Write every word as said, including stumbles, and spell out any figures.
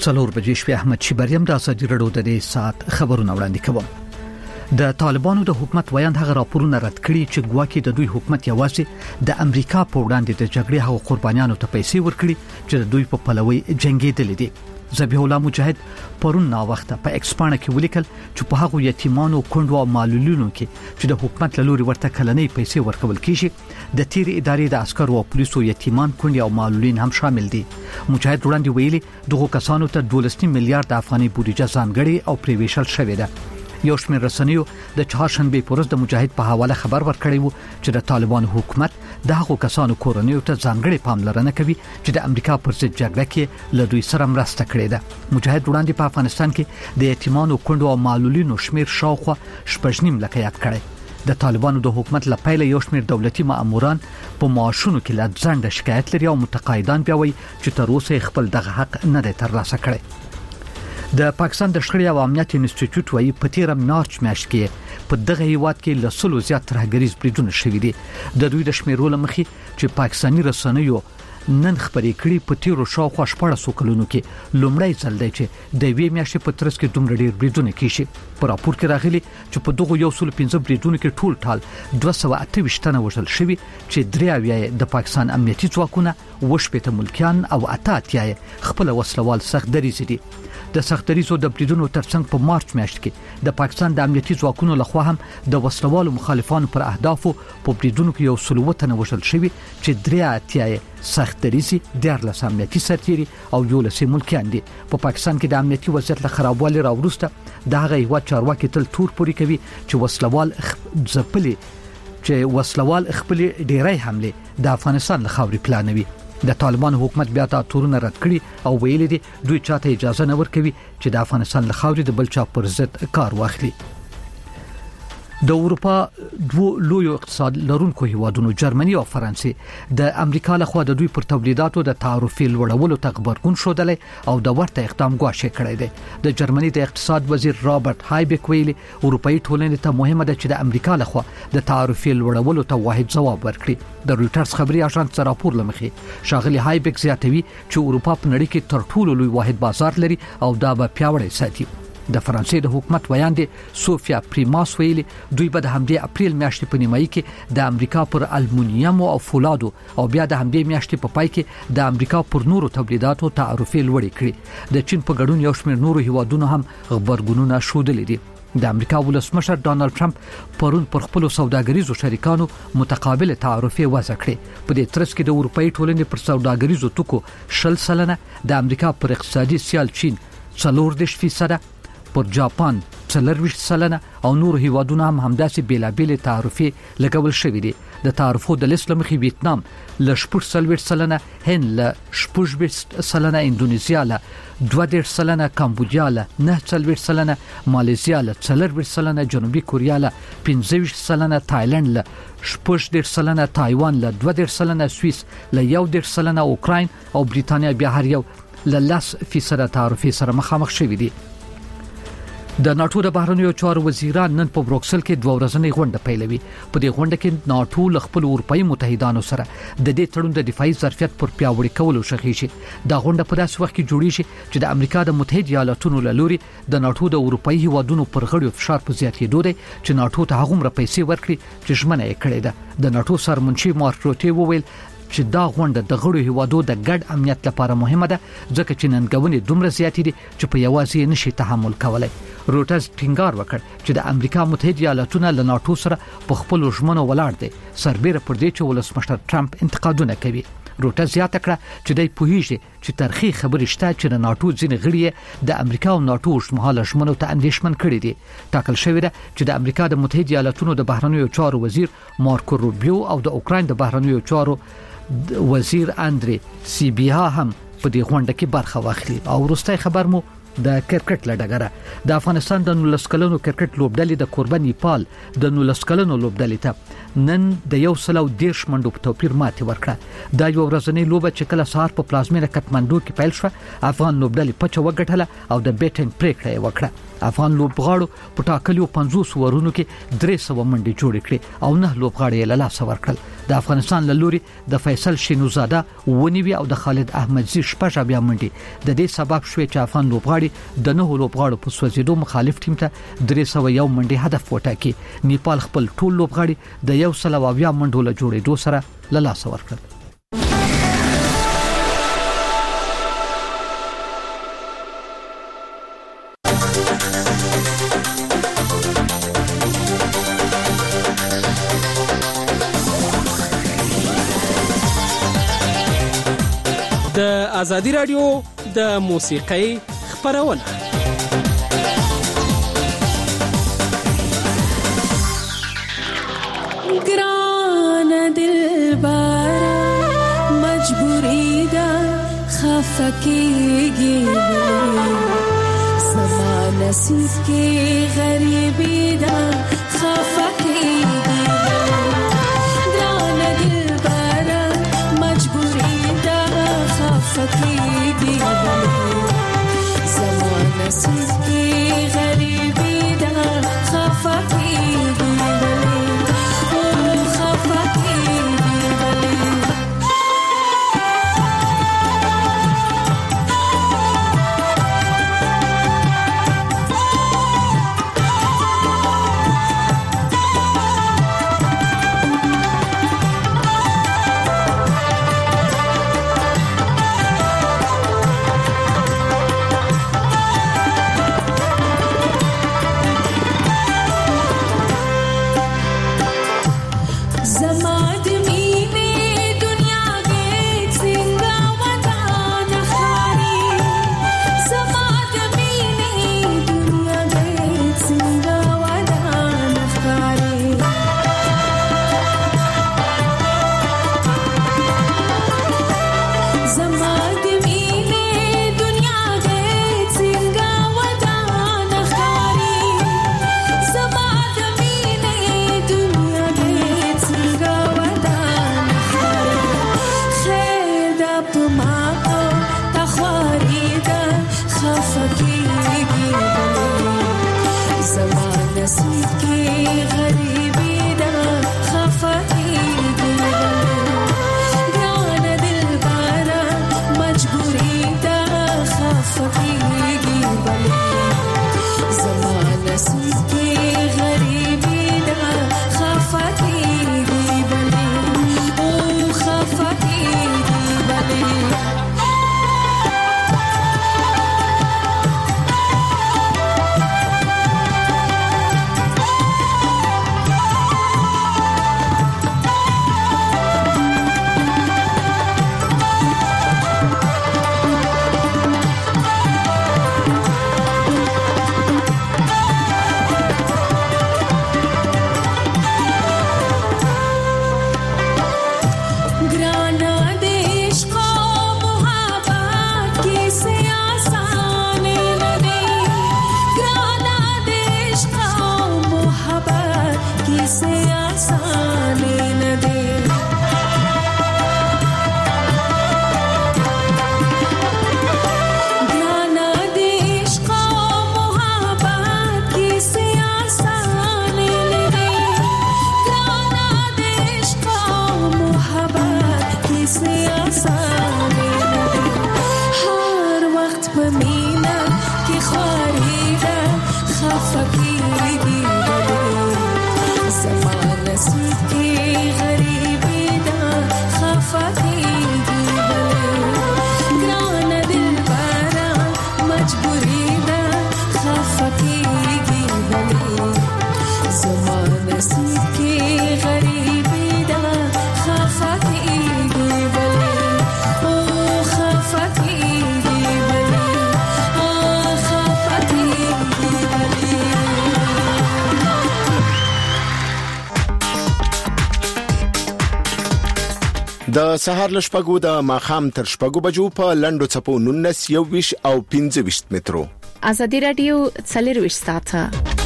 څلور بجې شپې احمد شیبریم د ازادي راډیو د دې سات خبرونه وړاندې کوم. د طالبانو د حکومت ویاند هغه راپورونه رد کړي چې ګواکې د دوی حکومت یوازې د امریکا په وړاندې د جګړې هغو قربانیانو ته پیسې ورکړي چې د دوی په پلوي جنگېدل دي. ذبیح الله مجاهد پرون نا وخت په ایکسپانه کې ولیکل چې په هغه یتیمانو کندو او معلولینو کې چې د حکومت له لوري ورته کلنۍ پیسې ورکول کیږي د تیر ادارې د عسکرو او پولیسو یتیمان کندي او معلولین هم شامل دي. مجاهد وړاندې ویلي دغه کسانو ته دولس میلیارډ افغاني بودیجه ځانګړې او پریویشل شوې ده. یو شمېر رسنیو د چهارشنبه پورز د مجاهد په حواله خبر ورکړی وو چې د طالبانو حکومت د هغو کسانو کورنیو ته ځانګړې پاملرنه کوي چې د امریکا پر ضد جګړه کې له دوی سره مرسته کړې ده. مجاهد وړاندې په افغانستان کې د یتیمانو کندو او معلولینو شمیر شاوخوا شپږ نیم لکه یاد کړی. د طالبانو د حکومت لپاره یو شمیر دولتي ماموران په معاشونو کې لا ځنډ شکایت لري او متقاعدان بیا وایي چې تر اوسه خپل دغه حق نه دی ترلاسه کړی. د پاکستان د شخړې او امنیت انسټیټیوټ وايي په تیر مارچ میاشت کې په دغه هیواد کې له سلو زیات ترهګریز بریدونه شوي دي. د دوی د شمیرولو مخې چې پاکستاني رسنیو نن خبرې کړي په تیرو شاوخوا شپږ کلونو کې لومړی ځل دی چې د وی میاشتې په ترڅ کې دومره ډیر بریدونه کیږي. په راپور کې راغلي چې په دغه یو سل پنځه بریدونو کې ټول ټال دوه سوه اته ویشت تنه وژل شوي چې درې اویا د پاکستان امنیتي ځواکونه وشپېته ملکیان او اته اتیا خپل وسلوال سخت دریځ دي. د سختریزو د بریدونو ترڅنګ په مارچ میاشت کې د پاکستان د امنیتي ځواکونو لخوا هم د وسلوالو مخالفانو پر اهدافو په بریدونو کې یو سل وتنه وژل شوي چې درې اتیا سختریزي دیارلس امنیتي سرتيري او یولس ملکیان دي. په پاکستان کې د امنیتي وضعیت له خرابوالي راوروسته د هغه هیواد چارواکي تل تور پوري کوي چې وسلوال ځپلي چې وسلوال خپل ډیری حمله د افغانستان له خاورې پلانوي. د طالبان حکومت بیا تا تورونه رد کړي او ویلي دي دوی چاته اجازه نه ورکوي چې د افغانستان له خاورې د بل چا پر ضد کار واخلي. د اروپا دوه لوی اقتصاد لرونکو هیوادونو جرمني او فرانسې د امریکا له خوا د دوی پر تولیداتو د تعرفې لوړولو ته غبرګون ښودلی او د ورته اقدام غواړي کړی دی. د جرمني د اقتصاد وزیر رابرټ هایبک ویلي اروپאי ټولنې ته مهمه ده چې د امریکا له خوا د تعرفې لوړولو ته واحد ځواب ورکړي. د رويټرز خبري اژانس راپور لمخې شاغلي هایبک زیاتوي چې اروپا په نړۍ کې تر ټولو لوی واحد بازار لري او دا به پیاوړی ساتي. د فرانسې د حکومت ویاندې سوفیا پریماس ویلي دوی به د همدې اپریل میاشتې په نیمایي کې د امریکا پر المونیم او فولادو او بیا د همدې میاشتې په پای کې د امریکا پر نورو تولیداتو تعرفې لوړې کړي. د چین په ګډون یو شمېر نورو هیوادونو هم خبرګونونه ښودلي دي. د امریکا ولسمشر ډانلډ ټرمپ پرون پر خپل سوداګریزو شریکانو متقابل تعرفې وضع کړې. په دې ترڅ کې د اروپאי ټولنې پر سوداګریزو توکو شل سلنه، د امریکا پر اقتصادي سیال چین څلور دېرش فیصده، پر جاپان څلور ویشت سلنه او نور هیوادونه هم همداسې بیلابېل تعرفې لګول شوې دي. د تعرفو د لیست لمخې ویتنام له شپږ څلوېښت سلنه، هند له شپږ ویشت سلنه، اندونیزیا له دوه دېرش سلنه، کمبودیا له نه څلوېښت سلنه، مالیزیا له څلور ویشت سلنه، جنوبي کوریا له پنځه ویشت سلنه، تایلند له شپږ دېرش سلنه، تایوان له دوه دېرش سلنه، سویس له یو دېرش سلنه، اوکراین او بریتانیا بیا هر یو له لس فیصده تعرفې سره مخامخ شوي دي. د ناتو د بهرنیو چارو وزیران نن په بروکسل کې دوه ورځنۍ غونډه پیلوي. په دې غونډه کې ناتو له خپل اروپאי متحدانو سره د دې تړون د دفاعي ظرفیت پر پیاوړي کولو شخې شي. دا غونډه په داسې وخت کې جوړیږي چې د امریکا د متحده ایالاتونو له لوري د ناتو د اروپאי هیوادونو پر غړیو فشار په زیاتېدو دی چې ناتو ته هغومره پیسې ورکړي چې ژمنه یې کړې ده. د ناتو سرمنشي مارک روټي وویل چې دا غونډه د غړو هیوادو د ګډ امنیت لپاره مهمه ده ځکه چې ننګونې دومره زیاتې دي چې په یوازې نشي تحمل کولای. روټرز ټینګار وکړ چې د امریکا متحده ایالاتونه له ناتو سره په خپل ژمنو ولاړ دي سربېره پر دې چې ولسمشر ټرمپ انتقادونه کوي. روټرز زیاته کړه چې دای پوهیږي چې ترخی خبرې شته چې د ناتو ځینې غړي د امریکا او ناتو شمال ژمنو ته اندېښمن کړي دي. ټاکل شوی ده چې د امریکا د متحده ایالاتونو د بهرنیو چارو وزیر مارکو روبیو او د اوکراین د بهرنیو چارو وزیر اندری سیبیا هم په دې غونډه کې برخه واخلي. او وروستي خبر مو د کرکټ لډګره د افغانستان د نولس کلنو کرکټ لوبډلې د کوربه نیپال د نولس کلنو لوبډلې ته نن د یو سل او دیرش منډو په توپیر ماتې ورکړه. دا یو ورځنی لوبه چې کله سهار په پلازمینه کټمنډو کې پیل شوه، افغان لوبډلې پچه وګټله او د بیټینګ پریکړه یې وکړه. افغان لوبغاړو په ټاکلو پنځوس ورونو کې درې سوه منډې جوړې کړې او نه لوبغاړي یې له لاسه ورکړل. د افغانستان له لوري د فیصل شینوزاده ونیوي او د خالد احمدزي شپږ بیا منډې د دې سبب شوې چې افغان لوبغاړي د نه لوبغاړو په سوځېدو مخالف ټیم ته درې سوه یو منډې هدف وټاکي. نیپال خپل ټول لوبغاړي د یو سل او بیا منډو له جوړېدو سره له لاسه ورکړل. د ازادي رادیو د موسیقۍ خبرونه ګران دلبر مجبوری دا خفکیږي سما نصیب کې غریبی دا خفکیږي ګران دلبر مجبوری دا خفکیږي سما نصیب کې غریبی دا خفکیږي د سهار لشپګو د ماخام تر شپګو بجو په لندو چپو نونس یو ویش او پنځه ویشت مترو. ازادي رادیو څلور ویشت ساعته